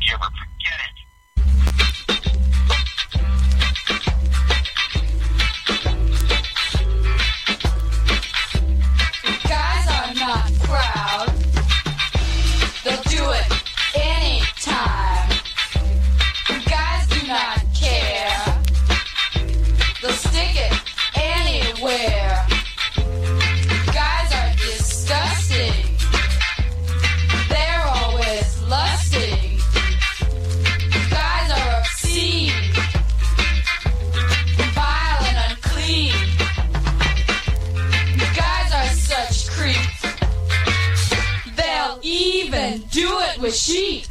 you ever forget it. Guys are not proud. They'll do it anytime. Guys do not care. They'll stick it anywhere. Guys are disgusting. They're always lusting. Guys are obscene, vile and unclean. Guys are such creeps. They'll even do it with sheep.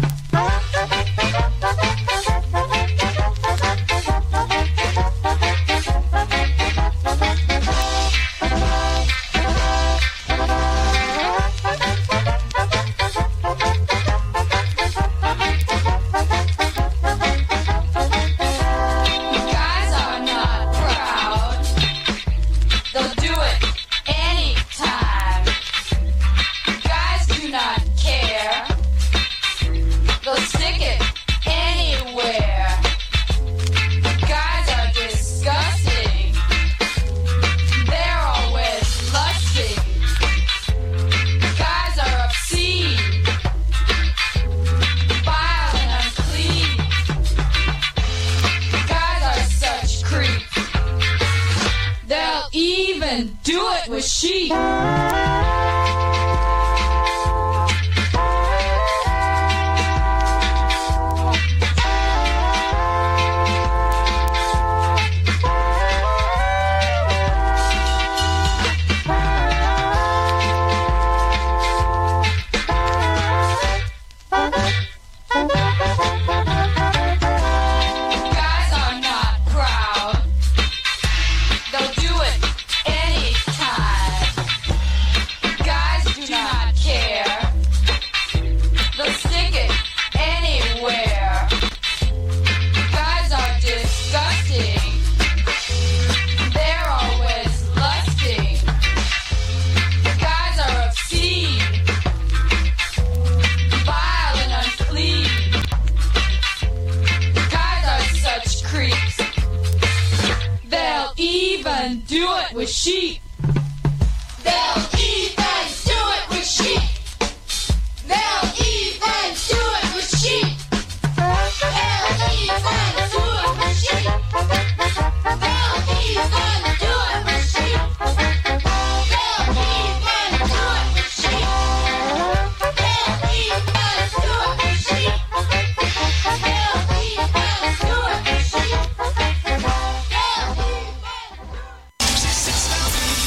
Guys are not proud. They'll do it anytime. Guys do not care. They'll stick it anywhere. Guys are disgusting. They're always lusting. Guys are obscene, vile and unclean. Guys are such creeps. They'll even do it with sheep. Guys are not proud. They'll do it anytime. Guys do not care. They'll stick it anywhere. Guys are disgusting. They're always lusting. Guys are obscene, vile and unclean. Guys are such creeps. They'll even do it with sheep. They'll even do it with sheep. They'll even do it with sheep. They'll even do it with sheep. They'll even do it with sheep. They'll even do it with sheep. They'll even do it with sheep. They'll even do it with sheep. They'll even.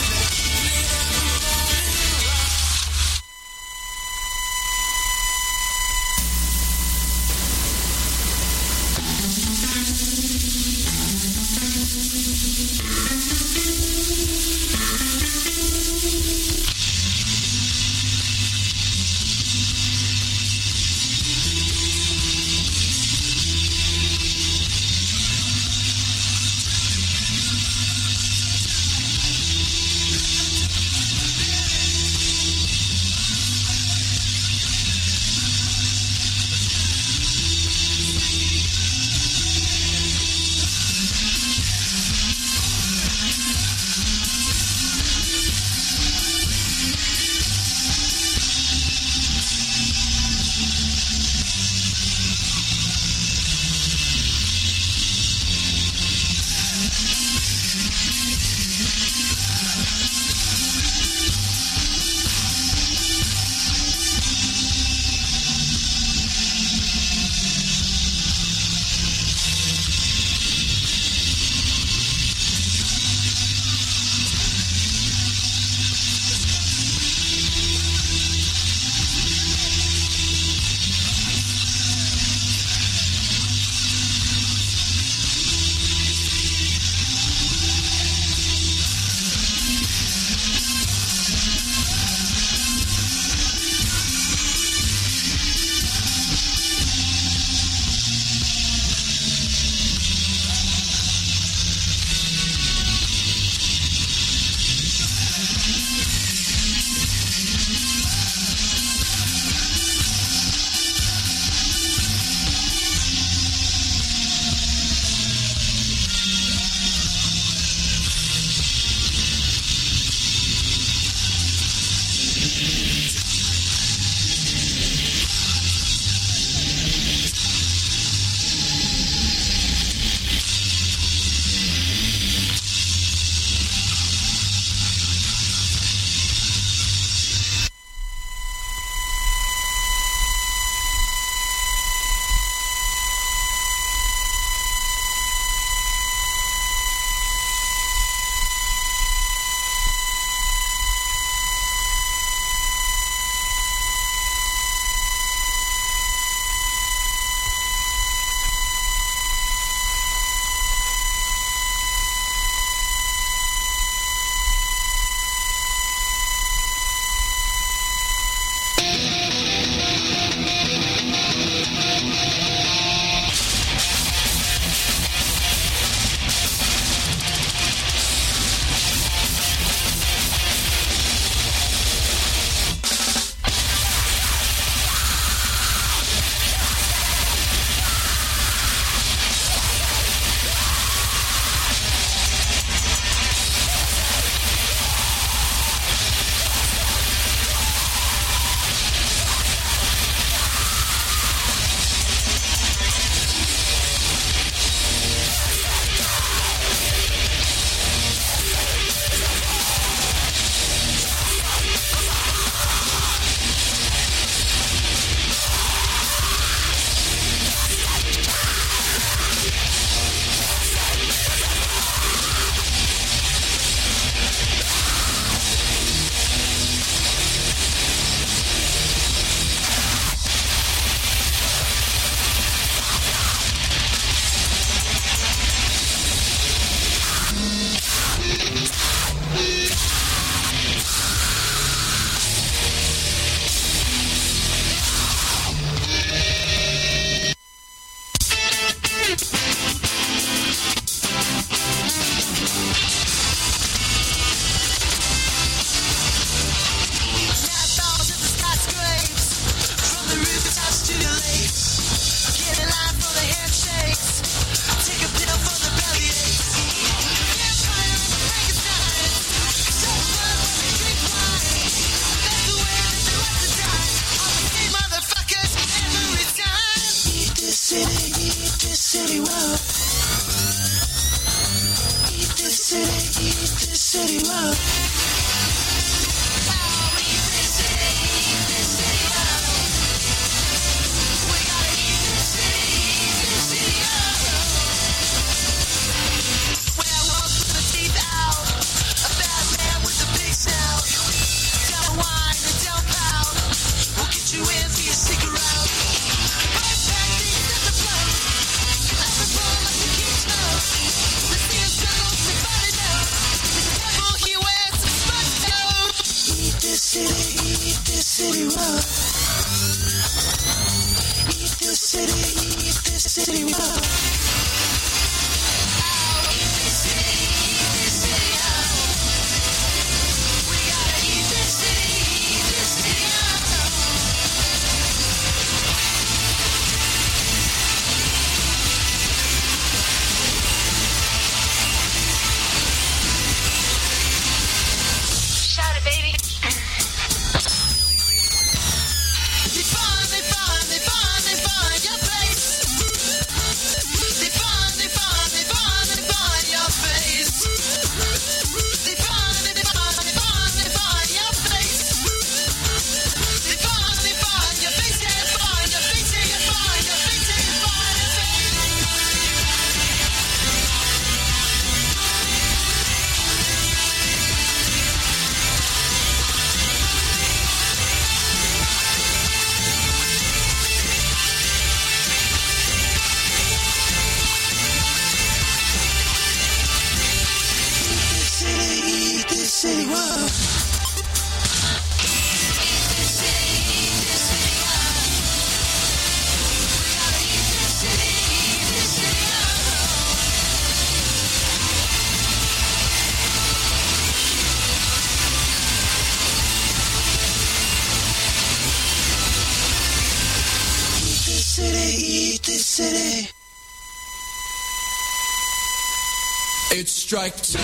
It's strike two.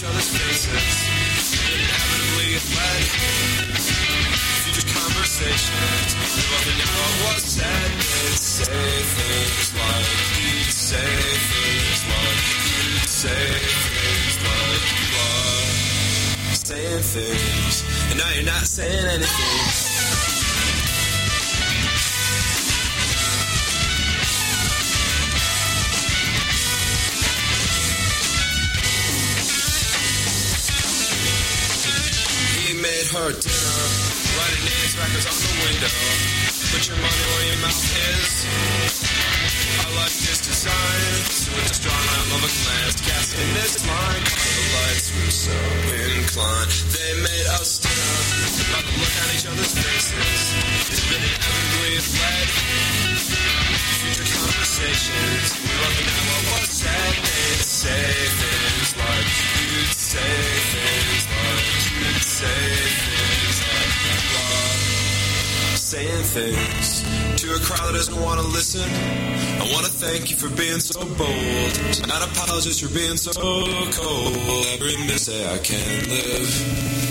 other's faces. Inevitably it led future conversations. We both know what was said. They'd say things like, you'd say things like, you'd say things like, blah. Saying things, and now you're not saying anything. Made her dinner, writing names, records on the window. Put your money where your mouth is. I like this design, so with a strong arm of a glance, casting this line. The lights were so inclined. They made us dinner, about to look at each other's faces. It's been inevitably led future conversations. We both know what was said. They'd say things like, you'd say things like, you'd say things like, blah. Saying things to a crowd that doesn't want to listen. I want to thank you for being so bold. Not apologize for being so cold. Every minute say I can't live.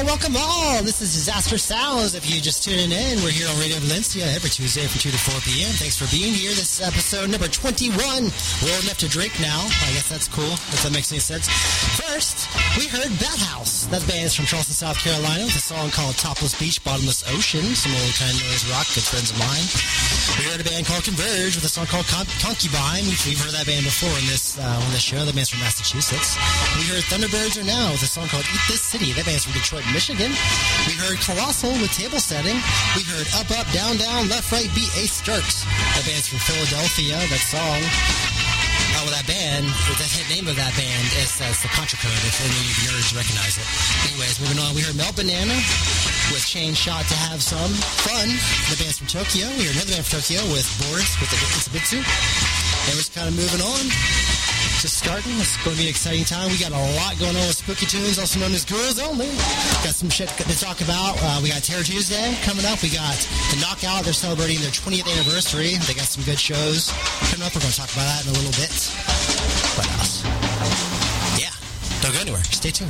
welcome all. This is Disaster Sounds. If you just tuning in, we're here on Radio Valencia every Tuesday from 2 to 4 p.m. Thanks for being here. This is episode number 21. We're old enough to drink now. I guess that's cool, if that makes any sense. First, we heard Bat House. That band is from Charleston, South Carolina, with a song called Topless Beach, Bottomless Ocean. Some old kind of noise rock, good friends of mine. We heard a band called Converge with a song called Concubine. We've heard that band before on this show. That band's from Massachusetts. We heard Thunderbirds Are Now with a song called Eat This City. That band's from Detroit, Michigan. We heard Colossal with Table Setting. We heard Up, Up, Down, Down, Left, Right, Beat, A Starks. That band's from Philadelphia. That song, that band, the hit name of that band is the Contra Code, if any of you nerds recognize it. Anyways, moving on, we heard Melt Banana with Chain Shot to Have Some Fun. The band's from Tokyo. We heard another band from Tokyo with Boris with the Itsubitsu. And we're just kind of moving on. Just starting. It's going to be an exciting time. We got a lot going on with Spooky Tunes, also known as Girls Only. Got some shit to talk about. We got Terror Tuesday coming up. We got the Knockout. They're celebrating their 20th anniversary. They got some good shows coming up. We're going to talk about that in a little bit. What else? Yeah. Don't go anywhere. Stay tuned.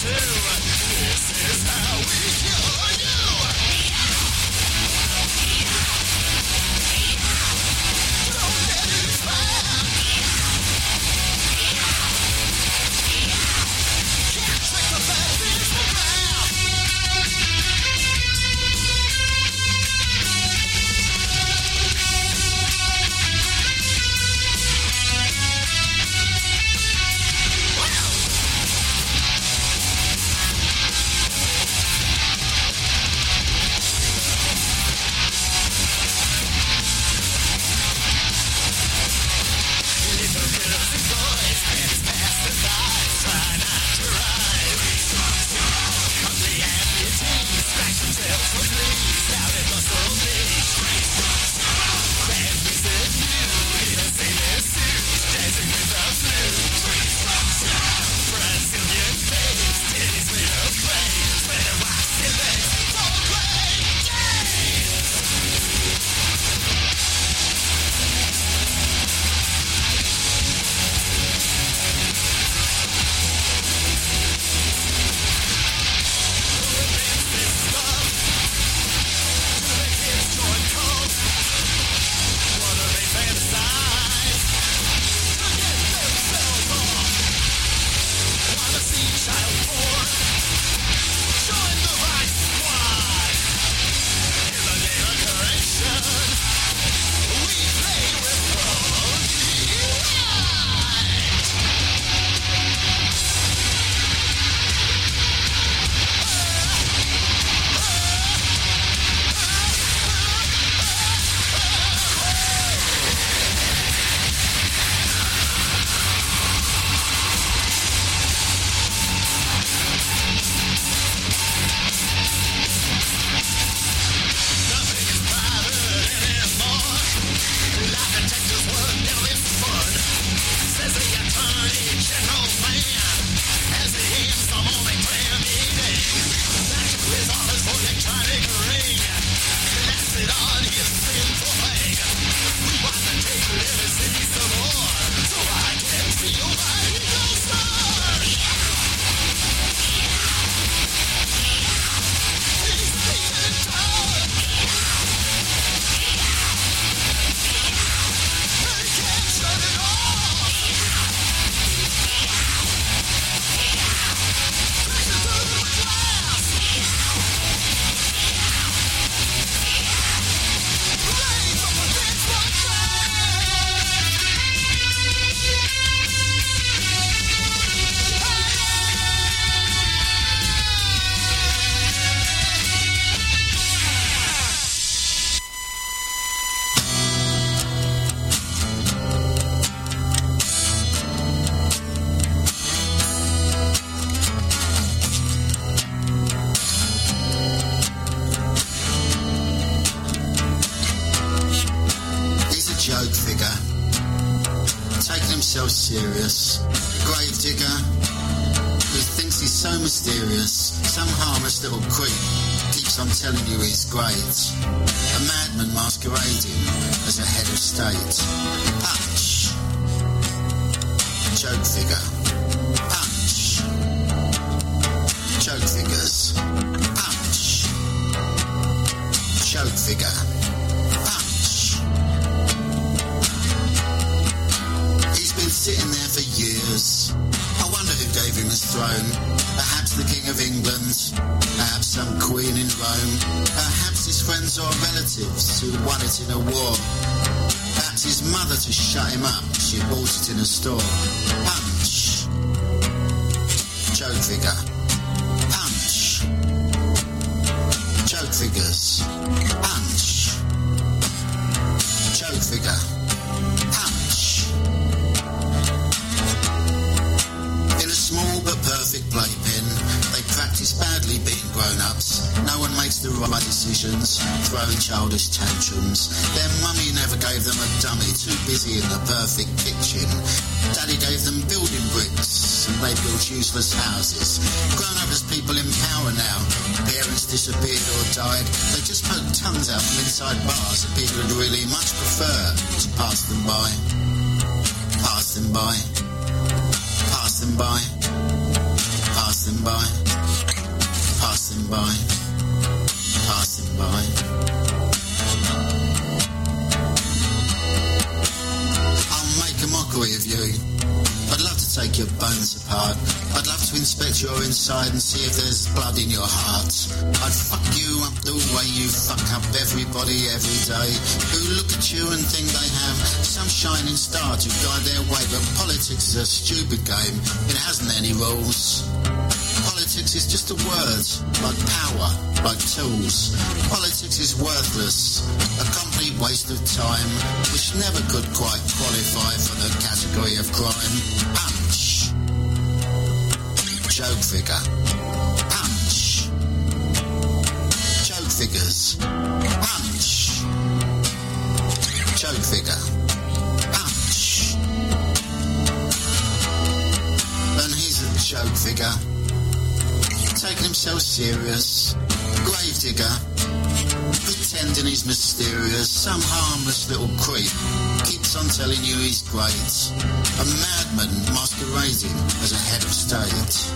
himself serious. Gravedigger, who thinks he's so mysterious. Some harmless little creep keeps on telling you he's great. A madman masquerading as a head of state. Punch. Joke figure. Punch. Joke figures. Punch. Joke figure. Sitting there for years. I wonder who gave him his throne. Perhaps the King of England. Perhaps some queen in Rome. Perhaps his friends or relatives who won it in a war. Perhaps his mother to shut him up. She bought it in a store. Punch. Joke figure. Punch. Joke figures. Punch. Joke figure. Perfect playpen. They practice badly being grown-ups. No one makes the right decisions, throwing childish tantrums. Their mummy never gave them a dummy, too busy in the perfect kitchen. Daddy gave them building bricks, and they built useless houses. Grown up as people in power now. Parents disappeared or died. They just poke tongues out from inside bars that people would really much prefer to pass them by. Pass them by. Pass them by. Pass Passing by, passing by, passing by. I'll make a mockery of you. I'd love to take your bones apart. I'd love to inspect your inside and see if there's blood in your heart. I'd fuck you up the way you fuck up everybody every day who look at you and think they have some shining star to guide their way. But politics is a stupid game. It hasn't any rules. Politics is just a word, like power, like tools. Politics is worthless, a complete waste of time, which never could quite qualify for the category of crime. Punch. Joke figure. Punch. Joke figures. Punch. Joke figure. Punch. And he's a joke figure. Taking himself serious, gravedigger, pretending he's mysterious, some harmless little creep, keeps on telling you he's great, a madman masquerading as a head of state.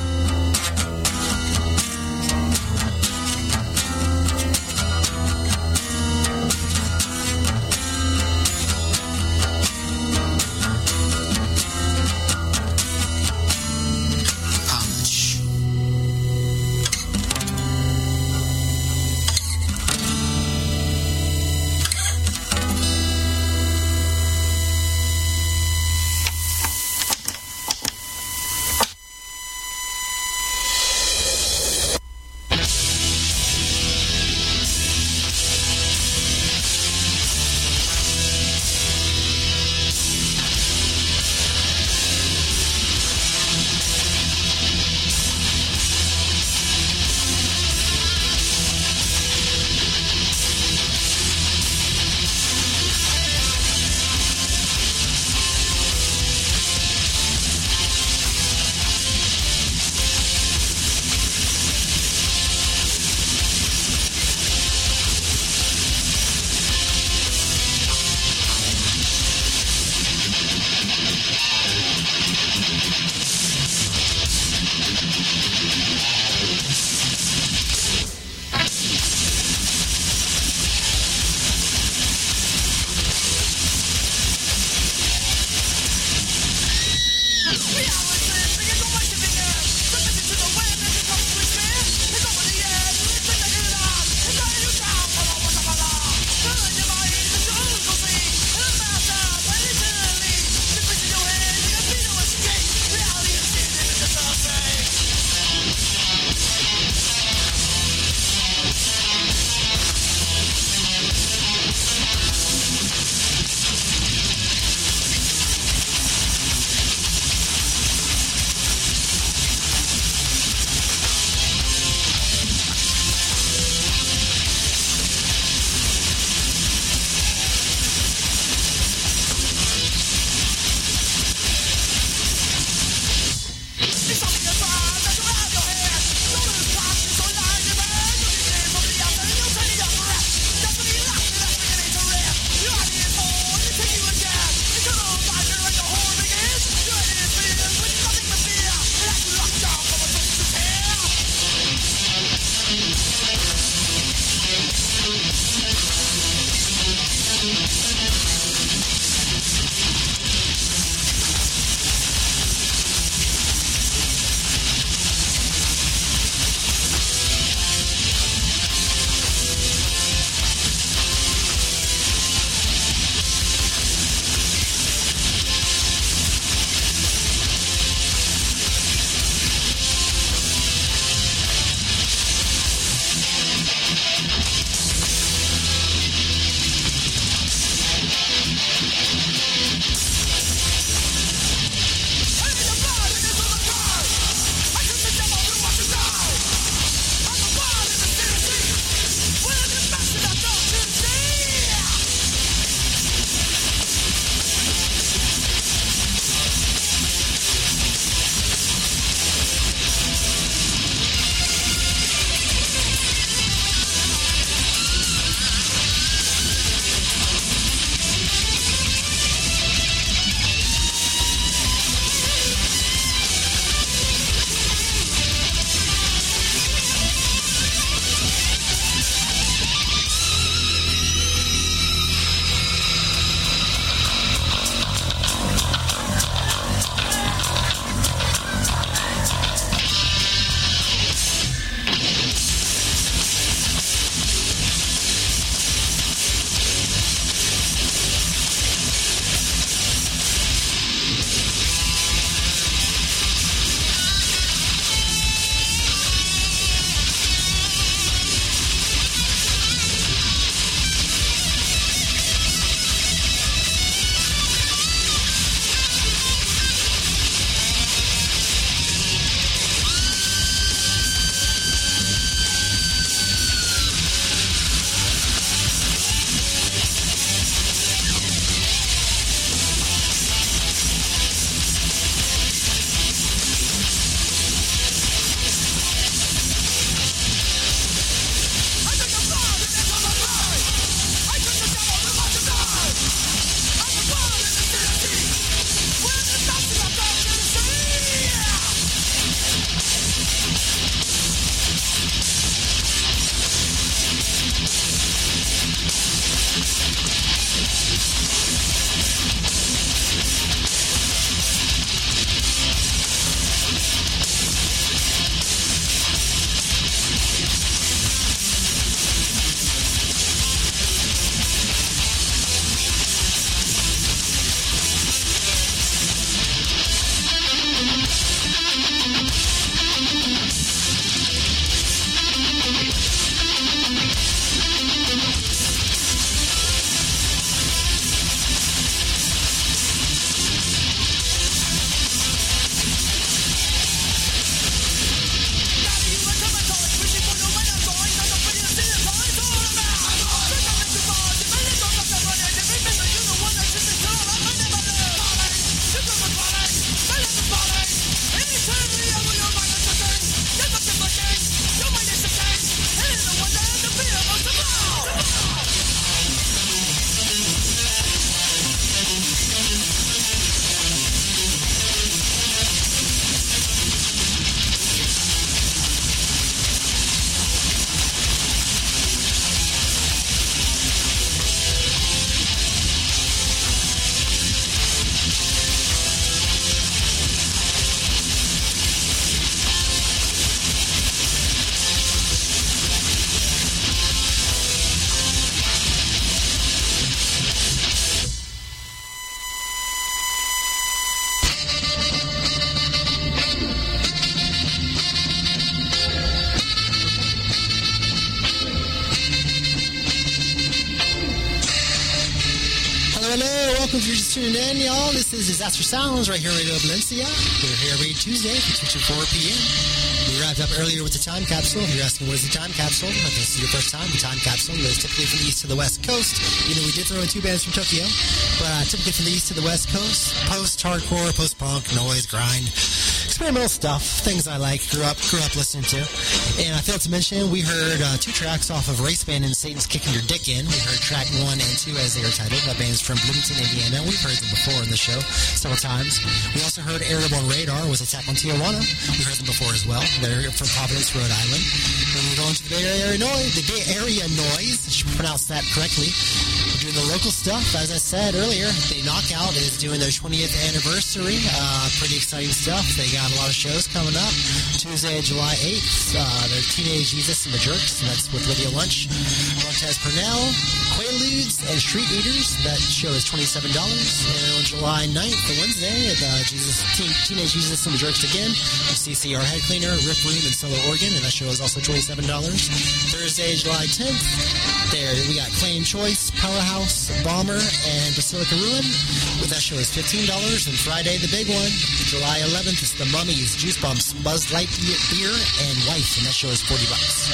Hello. Welcome if you're just tuning in, y'all. This is Disaster Sounds right here on Radio Valencia. We're here every Tuesday from 2 to 4 p.m. We wrapped up earlier with the time capsule. If you're asking, what is the time capsule? If this is your first time, the time capsule is typically from the east to the west coast. You know, we did throw in 2 bands from Tokyo, but typically from the east to the west coast. Post-hardcore, post-punk, noise, grind, experimental stuff, things I like, grew up listening to. And I failed to mention, we heard 2 tracks off of Race Band and Satan's Kicking Your Dick In. We heard track 1 and 2 as they are titled. That band's from Bloomington, Indiana. We've heard them before in the show several times. We also heard Airborne Radar with Attack on Tijuana. We heard them before as well. They're from Providence, Rhode Island. Then we go into the Bay Area Noise. I should pronounce that correctly. We're doing the local stuff. As I said earlier, the Knockout is doing their 20th anniversary. Pretty exciting stuff. They got a lot of shows coming up. Tuesday, July 8th, their Teenage Jesus and the Jerks. And that's with Lydia Lunch, Montez Purnell, Quaaludes, and Street Eaters. That show is $27. And on July 9th, the Wednesday, Teenage Jesus and the Jerks again. CCR Head Cleaner, Rip Room, and Solo Organ. And that show is also $27. Thursday, July 10th, there we got Claim Choice, Powerhouse, Bomber, and Basilica Ruin. With that show is $15. And Friday, the big one, July 11th, is the Mummies, Juice Bumps, Buzz Lightyear Beer, and Wife. And that show is $40.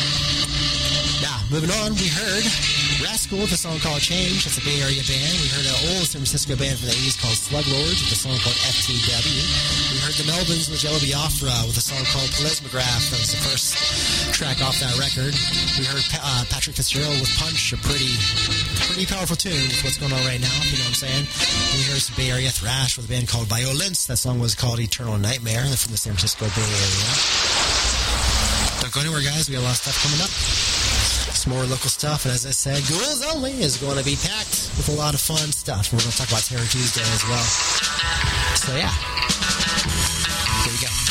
Now, moving on, we heard Rascal with a song called Change. That's a Bay Area band. We heard an old San Francisco band from the 80s called Slug Lords with a song called FTW. We heard the Melvins with Jello Biafra with a song called Plasmograph. That was the first track off that record. We heard Patrick Fitzgerald with Punch, a pretty powerful tune with what's going on right now, if you know what I'm saying. We heard some Bay Area thrash with a band called Violence. That song was called Eternal Nightmare. They're from the San Francisco Bay Area. Don't go anywhere, guys. We got a lot of stuff coming up. Some more local stuff. And as I said, Ghouls Only is going to be packed with a lot of fun stuff. We're going to talk about Terror Tuesday as well. So, yeah. Here we go.